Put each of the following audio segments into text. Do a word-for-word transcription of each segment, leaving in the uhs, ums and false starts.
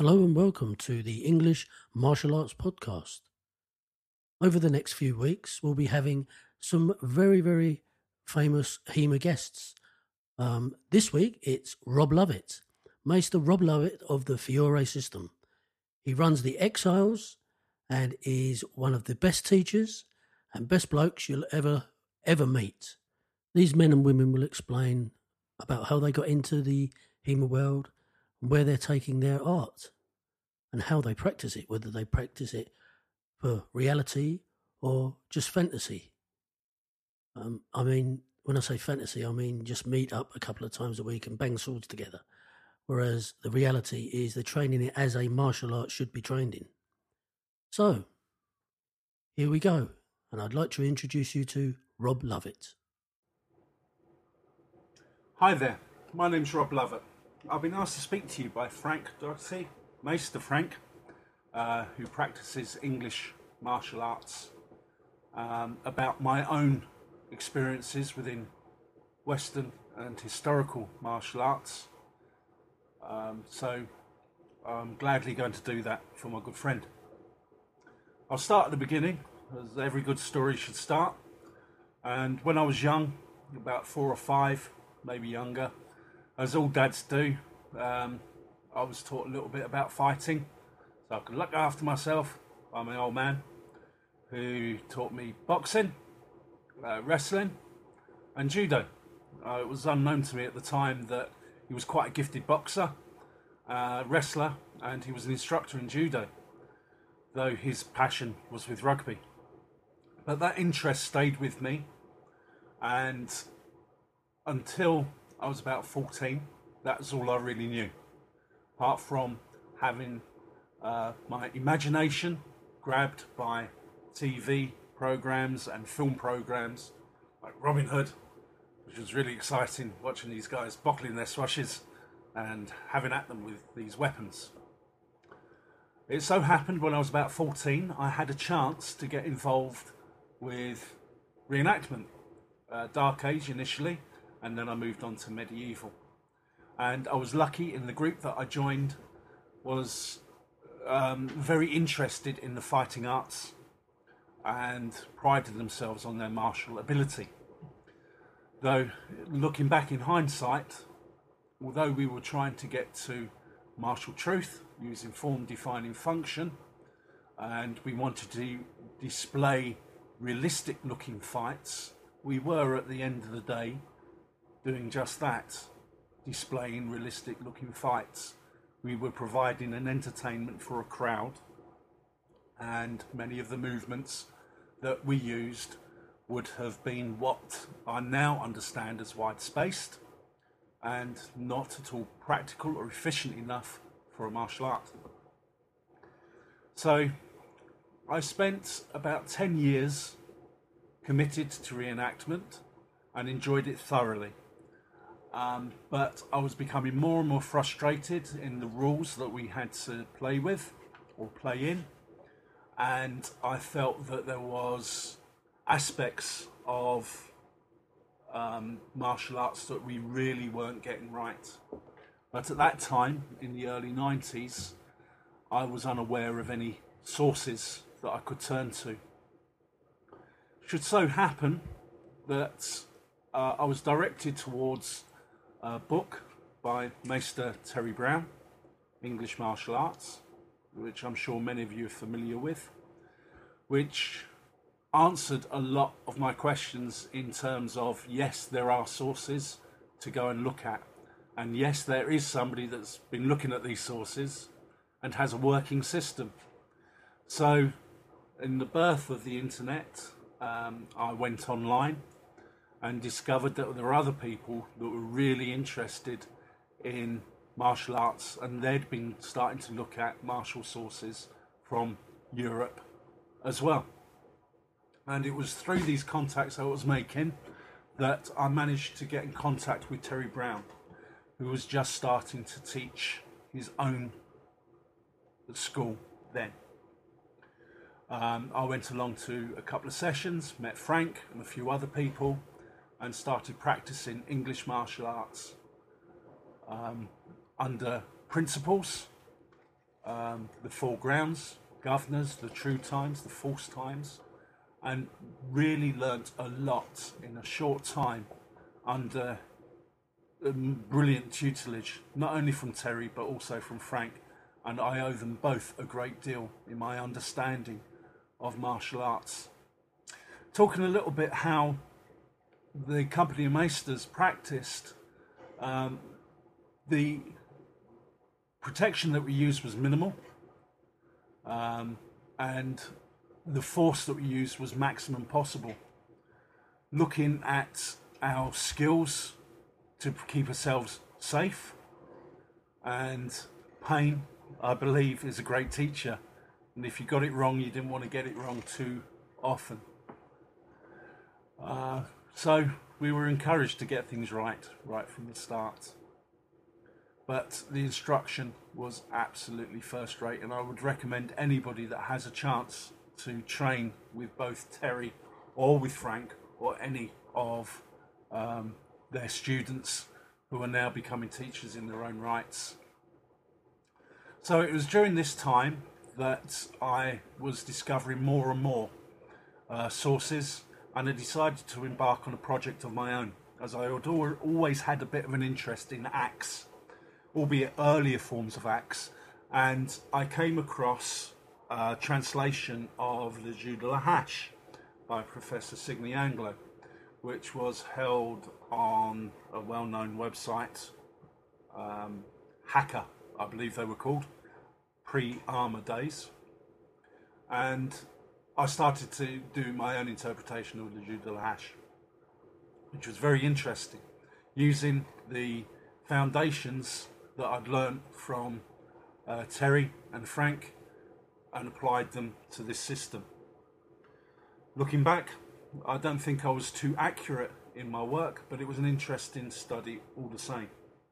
Hello and welcome to the English Martial Arts Podcast. Over the next few weeks, we'll be having some very, very famous HEMA guests. Um, this week, it's Rob Lovett, Maester Rob Lovett of the Fiore system. He runs the Exiles and is one of the best teachers and best blokes you'll ever, ever meet. These men and women will explain about how they got into the HEMA world, where they're taking their art and how they practice it, whether they practice it for reality or just fantasy. Um, I mean, when I say fantasy, I mean just meet up a couple of times a week and bang swords together, whereas the reality is they're training it as a martial art should be trained in. So, here we go, and I'd like to introduce you to Rob Lovett. Hi there, my name's Rob Lovett. I've been asked to speak to you by Frank Doherty, Maester Frank, uh, who practices English martial arts, um, about my own experiences within Western and historical martial arts. Um, so I'm gladly going to do that for my good friend. I'll start at the beginning, as every good story should start. And when I was young, about four or five, maybe younger, as all dads do, um, I was taught a little bit about fighting, so I could look after myself by my old man, who taught me boxing, uh, wrestling, and judo. Uh, it was unknown to me at the time that he was quite a gifted boxer, uh, wrestler, and he was an instructor in judo, though his passion was with rugby. But that interest stayed with me, and until I was about fourteen, that was all I really knew. Apart from having uh, my imagination grabbed by T V programs and film programs like Robin Hood, which was really exciting, watching these guys buckling their swashes and having at them with these weapons. It so happened when I was about fourteen, I had a chance to get involved with reenactment, uh, Dark Age initially, and then I moved on to medieval. And I was lucky in the group that I joined was um, very interested in the fighting arts and prided themselves on their martial ability. Though, looking back in hindsight, although we were trying to get to martial truth using form defining function, and we wanted to display realistic looking fights, we were at the end of the day doing just that, displaying realistic looking fights. We were providing an entertainment for a crowd, and many of the movements that we used would have been what I now understand as wide-spaced and not at all practical or efficient enough for a martial art. So I spent about ten years committed to reenactment and enjoyed it thoroughly. Um, but I was becoming more and more frustrated in the rules that we had to play with or play in, and I felt that there was aspects of um, martial arts that we really weren't getting right. But at that time, in the early nineties, I was unaware of any sources that I could turn to. It should so happen that uh, I was directed towards a book by Maester Terry Brown, English Martial Arts, which I'm sure many of you are familiar with, which answered a lot of my questions in terms of, yes, there are sources to go and look at, and yes, there is somebody that's been looking at these sources and has a working system. So in the birth of the internet, um, I went online and discovered that there were other people that were really interested in martial arts, and they'd been starting to look at martial sources from Europe as well. And it was through these contacts I was making that I managed to get in contact with Terry Brown, who was just starting to teach his own school then. Um, I went along to a couple of sessions, met Frank and a few other people, and started practicing English martial arts um, under principles um, the foregrounds, governors, the true times, the false times, and really learnt a lot in a short time under um, brilliant tutelage, not only from Terry but also from Frank. And I owe them both a great deal in my understanding of martial arts. Talking a little bit how the company of Meisters practiced, um, the protection that we used was minimal, um, and the force that we used was maximum possible. Looking at our skills to keep ourselves safe, and pain, I believe, is a great teacher. And if you got it wrong, you didn't want to get it wrong too often. Uh, so we were encouraged to get things right, right from the start. But the instruction was absolutely first rate, and I would recommend anybody that has a chance to train with both Terry or with Frank or any of um, their students who are now becoming teachers in their own rights. So it was during this time that I was discovering more and more uh, sources, and I decided to embark on a project of my own, as I had always had a bit of an interest in Axe, albeit earlier forms of Axe, and I came across a translation of Le Jeu de la Hache by Professor Signe Anglo, which was held on a well-known website, um, Hacker, I believe they were called, pre-Armour days. And I started to do my own interpretation of Le Jeu de la Hache, which was very interesting, using the foundations that I'd learned from uh, Terry and Frank and applied them to this system. Looking back, I don't think I was too accurate in my work, but it was an interesting study all the same.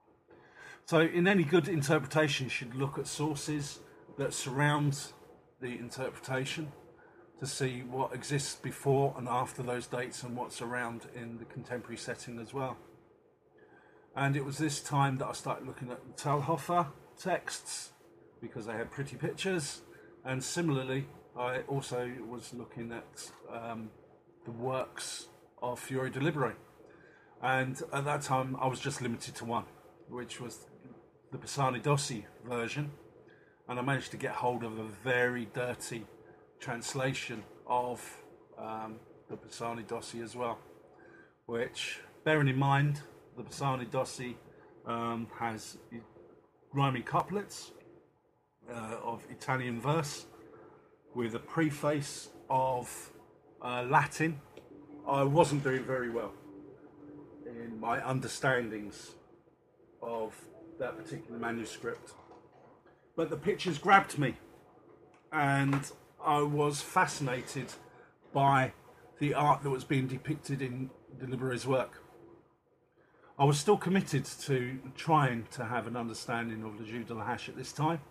So in any good interpretation, you should look at sources that surround the interpretation to see what exists before and after those dates and what's around in the contemporary setting as well. And it was this time that I started looking at the Talhofer texts because they had pretty pictures, and similarly I also was looking at um, the works of Fiore de Libero, and at that time I was just limited to one, which was the Pisani Dossi version, and I managed to get hold of a very dirty translation of um, the Pisani Dossi as well, which, bearing in mind, the Pisani Dossi um, has rhyming couplets uh, of Italian verse with a preface of uh, Latin. I wasn't doing very well in my understandings of that particular manuscript, but the pictures grabbed me, and I was fascinated by the art that was being depicted in de Libero's work. I was still committed to trying to have an understanding of Le Jeu de la Hache at this time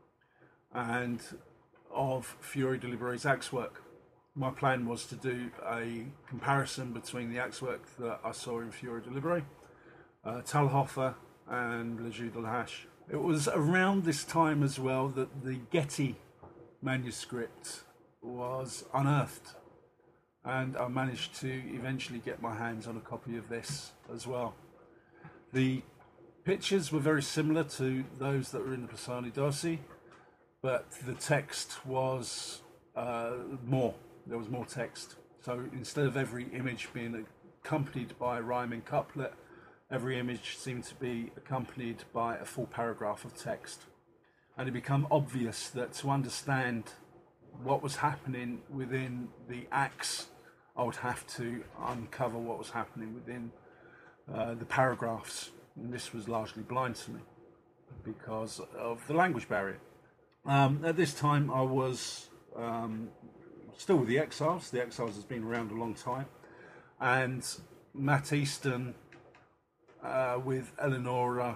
and of Fiore de Libero's axe work. My plan was to do a comparison between the axe work that I saw in Fiore de Libero, uh, Talhofer and Le Jeu de la Hache. It was around this time as well that the Getty manuscript was unearthed, and I managed to eventually get my hands on a copy of this as well. The pictures were very similar to those that were in the Pisani Dossi, but the text was uh, more. There was more text. So instead of every image being accompanied by a rhyming couplet, every image seemed to be accompanied by a full paragraph of text. And it became obvious that to understand what was happening within the axe, I would have to uncover what was happening within uh, the paragraphs. And this was largely blind to me because of the language barrier. Um, at this time, I was um, still with the Exiles. The Exiles has been around a long time. And Matt Easton uh, with Eleonora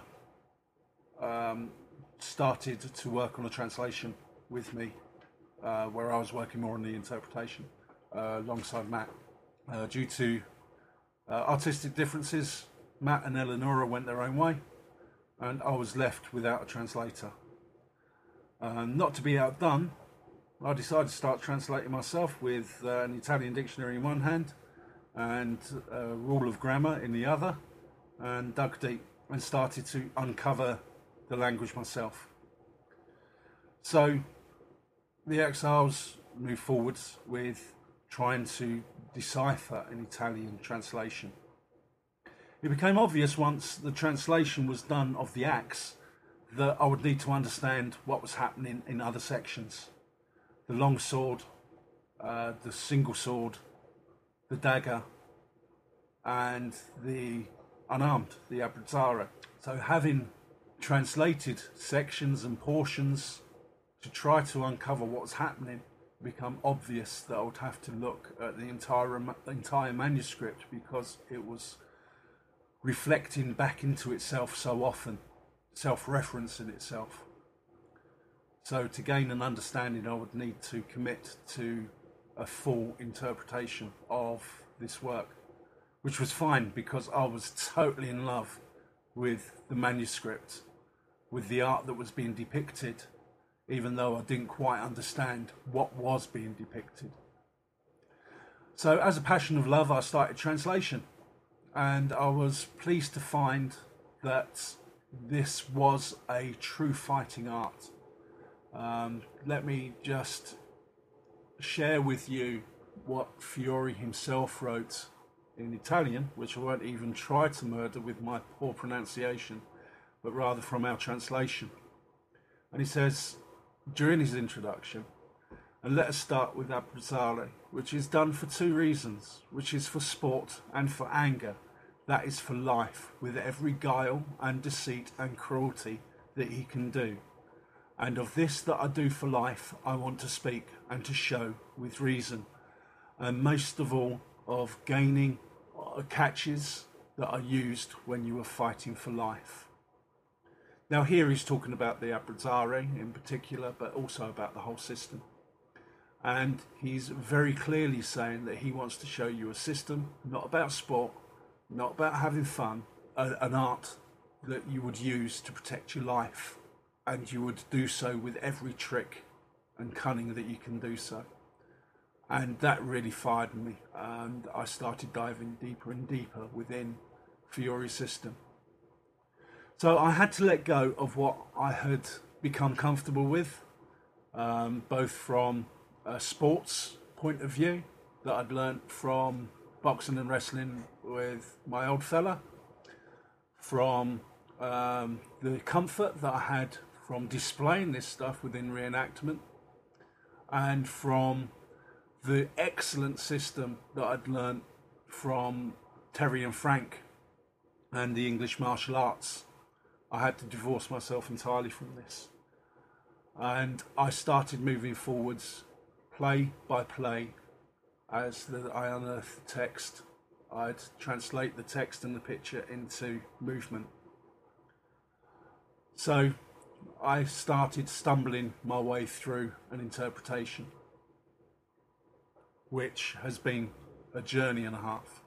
um, started to work on a translation with me, uh, where I was working more on the interpretation uh, alongside Matt. Uh, due to uh, artistic differences, Matt and Eleonora went their own way, and I was left without a translator. Um, not to be outdone, I decided to start translating myself with uh, an Italian dictionary in one hand and a rule of grammar in the other, and dug deep and started to uncover the language myself. So the Exiles moved forwards with trying to decipher an Italian translation. It became obvious once the translation was done of the axe that I would need to understand what was happening in other sections. The long sword, uh, the single sword, the dagger, and the unarmed, the abbrazzare. So having translated sections and portions to try to uncover what was happening, it became obvious that I would have to look at the entire entire manuscript because it was reflecting back into itself so often, self-referencing itself. So to gain an understanding, I would need to commit to a full interpretation of this work, which was fine because I was totally in love with the manuscript, with the art that was being depicted, even though I didn't quite understand what was being depicted. So as a passion of love, I started translation, and I was pleased to find that this was a true fighting art. Um, let me just share with you what Fiore himself wrote in Italian, which I won't even try to murder with my poor pronunciation, but rather from our translation. And he says, during his introduction, and let us start with abbrazzare, which is done for two reasons, which is for sport and for anger, that is for life, with every guile and deceit and cruelty that he can do. And of this that I do for life, I want to speak and to show with reason, and most of all of gaining catches that are used when you are fighting for life. Now here he's talking about the abbrazzare in particular, but also about the whole system. And he's very clearly saying that he wants to show you a system, not about sport, not about having fun, an art that you would use to protect your life, and you would do so with every trick and cunning that you can do so. And that really fired me, and I started diving deeper and deeper within Fiore's system. So I had to let go of what I had become comfortable with, um, both from a sports point of view that I'd learnt from boxing and wrestling with my old fella, from um, the comfort that I had from displaying this stuff within reenactment, and from the excellent system that I'd learnt from Terry and Frank and the English martial arts. I had to divorce myself entirely from this. And I started moving forwards, play by play, as the, I unearthed the text. I'd translate the text and the picture into movement. So I started stumbling my way through an interpretation, which has been a journey and a half.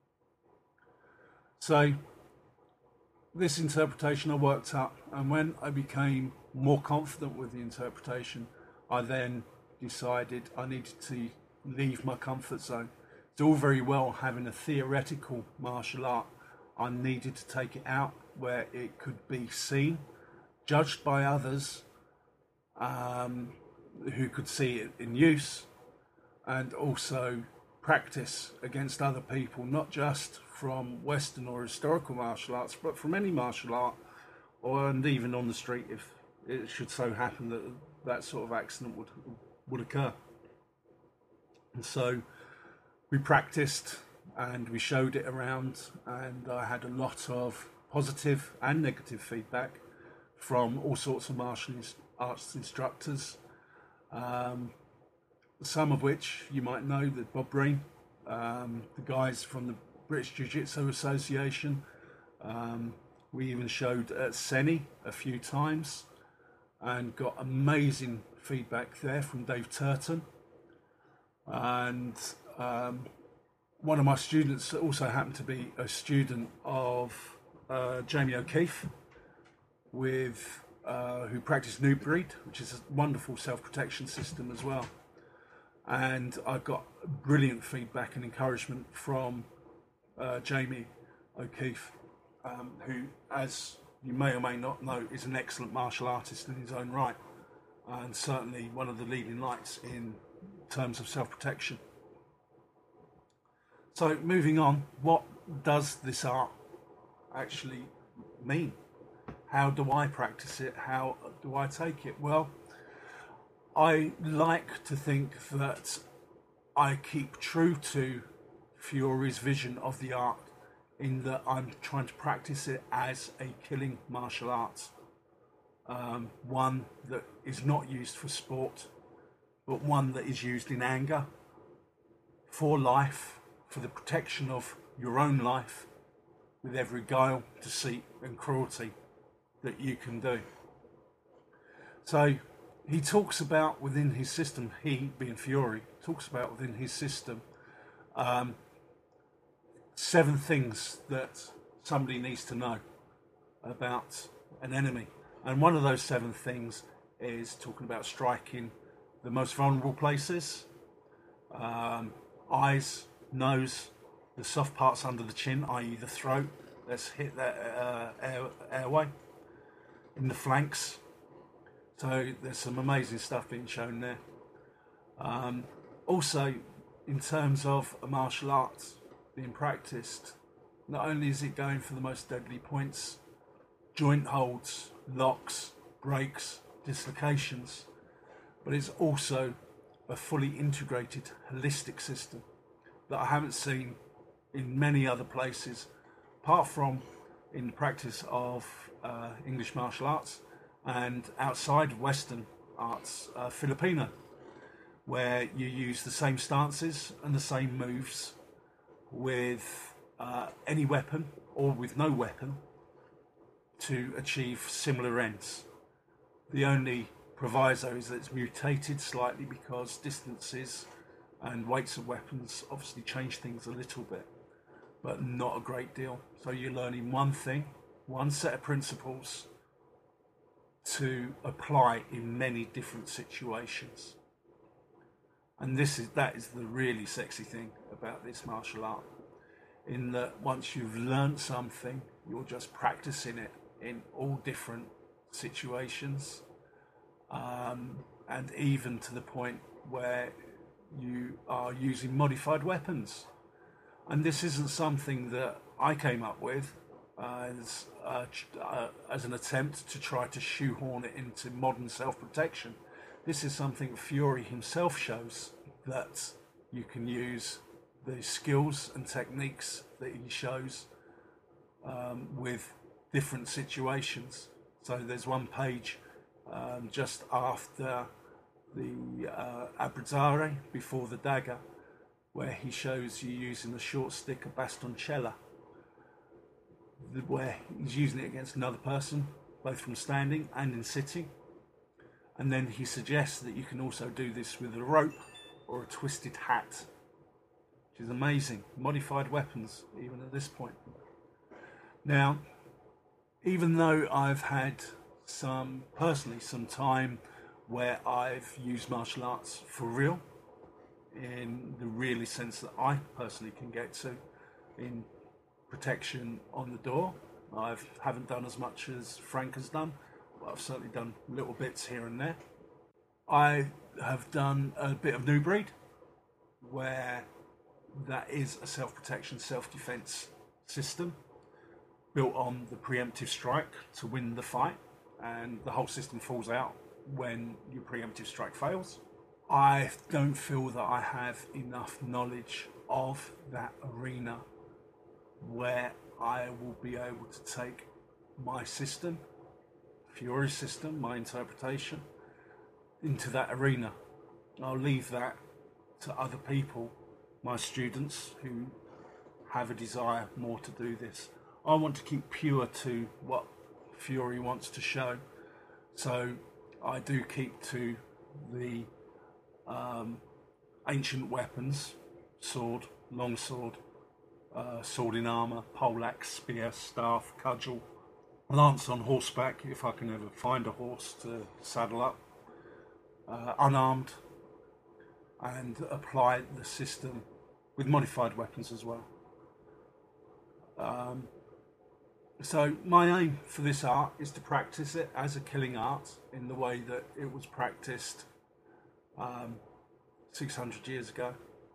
So this interpretation I worked up, and when I became more confident with the interpretation, I then decided I needed to leave my comfort zone. It's all very well having a theoretical martial art. I needed to take it out where it could be seen, judged by others um, who could see it in use, and also practice against other people, not just from Western or historical martial arts, but from any martial art, or and even on the street if it should so happen that that sort of accident would would occur. And so we practiced and we showed it around, and I had a lot of positive and negative feedback from all sorts of martial arts instructors, um, some of which you might know, that Bob Breen, um, the guys from the British Jiu-Jitsu Association. Um, we even showed at Seni a few times and got amazing feedback there from Dave Turton. And um, one of my students also happened to be a student of uh, Jamie O'Keefe with uh, who practice New Breed, which is a wonderful self-protection system as well. And I got brilliant feedback and encouragement from uh, Jamie O'Keefe, um, who, as you may or may not know, is an excellent martial artist in his own right, and certainly one of the leading lights in terms of self-protection. So moving on, what does this art actually mean? How do I practice it? How do I take it? Well, I like to think that I keep true to Fury's vision of the art, in that I'm trying to practice it as a killing martial art. Um, one that is not used for sport, but one that is used in anger, for life, for the protection of your own life, with every guile, deceit and cruelty that you can do. So he talks about within his system, he being Fury, talks about within his system um, seven things that somebody needs to know about an enemy. And one of those seven things is talking about striking the most vulnerable places, um, eyes, nose, the soft parts under the chin, that is the throat, let's hit that uh, air, airway, in the flanks. So there's some amazing stuff being shown there. Um, also, in terms of a martial art being practiced, not only is it going for the most deadly points, joint holds, locks, breaks, dislocations, but it's also a fully integrated, holistic system that I haven't seen in many other places, apart from in the practice of uh, English martial arts and outside Western arts, uh, Filipino, where you use the same stances and the same moves with uh, any weapon or with no weapon to achieve similar ends. The only proviso is that it's mutated slightly because distances and weights of weapons obviously change things a little bit, but not a great deal. So you're learning one thing, one set of principles to apply in many different situations. And this is that is the really sexy thing about this martial art, in that once you've learned something, you're just practicing it in all different situations, um, and even to the point where you are using modified weapons. And this isn't something that I came up with as, uh, uh, as an attempt to try to shoehorn it into modern self-protection. This is something Fury himself shows, that you can use the skills and techniques that he shows um, with different situations. So there's one page um, just after the uh, abrazare, before the dagger, where he shows you using the short stick of bastoncella, where he's using it against another person, both from standing and in sitting. And then he suggests that you can also do this with a rope or a twisted hat, which is amazing. Modified weapons, even at this point. Now, even though I've had some, personally, some time where I've used martial arts for real, in the really sense that I personally can get to, in protection on the door, I haven't done as much as Frank has done, but I've certainly done little bits here and there. I have done a bit of New Breed, where that is a self-protection, self-defense system built on the preemptive strike to win the fight, and the whole system falls out when your preemptive strike fails. I don't feel that I have enough knowledge of that arena where I will be able to take my system, Fury's system, my interpretation, into that arena. I'll leave that to other people, my students, who have a desire more to do this. I want to keep pure to what Fury wants to show, so I do keep to the um, ancient weapons, sword, long sword, uh, sword in armour, poleaxe, spear, staff, cudgel, lance on horseback, if I can ever find a horse to saddle up, uh, unarmed, and apply the system with modified weapons as well. Um, so my aim for this art is to practice it as a killing art in the way that it was practiced um, six hundred years ago.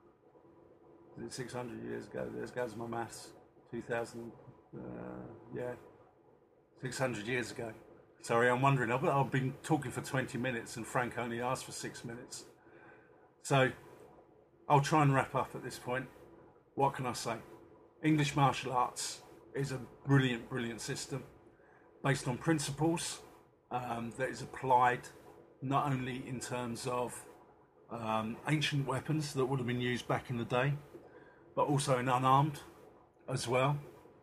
six hundred years ago, there goes my maths, two thousand, uh, yeah, six hundred years ago. Sorry, I'm wondering, I've, I've been talking for twenty minutes and Frank only asked for six minutes. So I'll try and wrap up at this point. What can I say? English martial arts is a brilliant, brilliant system based on principles um, that is applied not only in terms of um, ancient weapons that would have been used back in the day, but also in unarmed as well.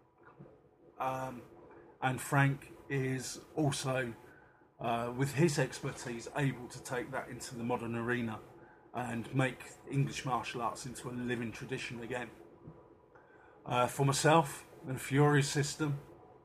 Um, and Frank is also, uh, with his expertise, able to take that into the modern arena and make English martial arts into a living tradition again. Uh, for myself, the Fury system,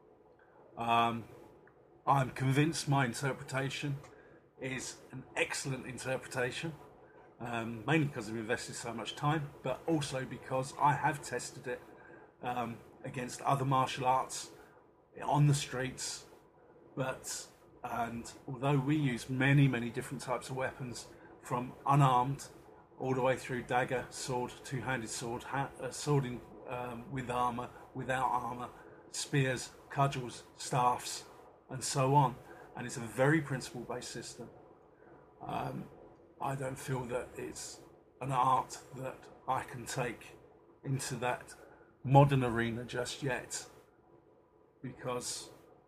um, I'm convinced my interpretation is an excellent interpretation, um, mainly because I've invested so much time, but also because I have tested it um, against other martial arts on the streets. But and although we use many, many different types of weapons, from unarmed all the way through dagger, sword, two-handed sword, ha- uh, sword in, um, with armour, without armour, spears, cudgels, staffs, and so on. And it's a very principle-based system. Um, I don't feel that it's an art that I can take into that modern arena just yet, because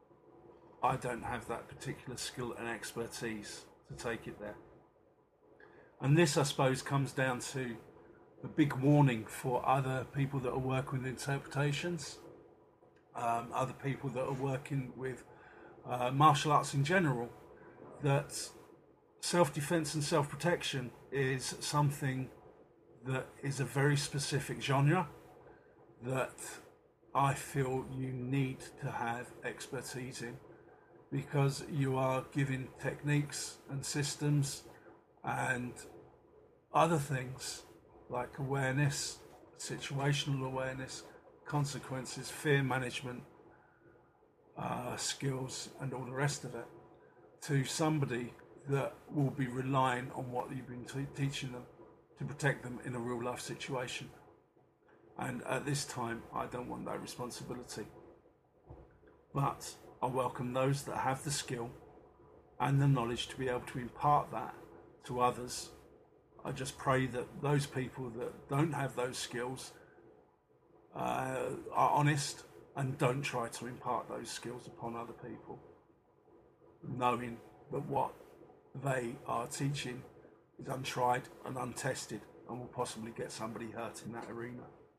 I don't have that particular skill and expertise to take it there. And this, I suppose, comes down to a big warning for other people that are working with interpretations, um, other people that are working with uh, martial arts in general, that self-defense and self-protection is something that is a very specific genre that I feel you need to have expertise in, because you are giving techniques and systems and other things like awareness, situational awareness, consequences, fear management, uh, skills, and all the rest of it to somebody that will be relying on what you've been t- teaching them to protect them in a real life situation. And at this time, I don't want that responsibility. But I welcome those that have the skill and the knowledge to be able to impart that to others. I just pray that those people that don't have those skills uh, are honest and don't try to impart those skills upon other people, knowing that what they are teaching is untried and untested and will possibly get somebody hurt in that arena.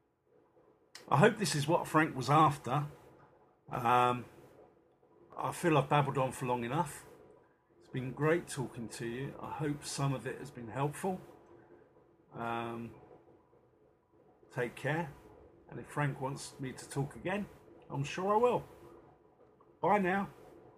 I hope this is what Frank was after. Um, I feel I've babbled on for long enough. It's been great talking to you. I hope some of it has been helpful. Um, take care. And if Frank wants me to talk again, I'm sure I will. Bye now.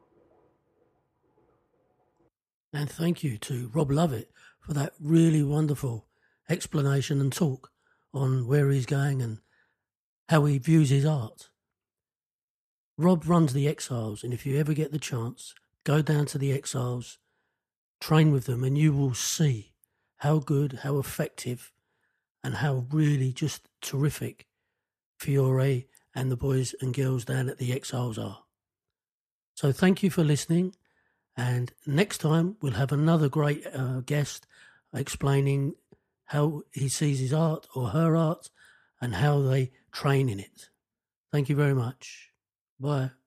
And thank you to Rob Lovett for that really wonderful explanation and talk on where he's going and how he views his art. Rob runs the Exiles, and if you ever get the chance, go down to the Exiles, train with them, and you will see how good, how effective, and how really just terrific Fiore and the boys and girls down at the Exiles are. So thank you for listening, and next time we'll have another great uh, guest explaining how he sees his art or her art and how they train in it. Thank you very much. Bye.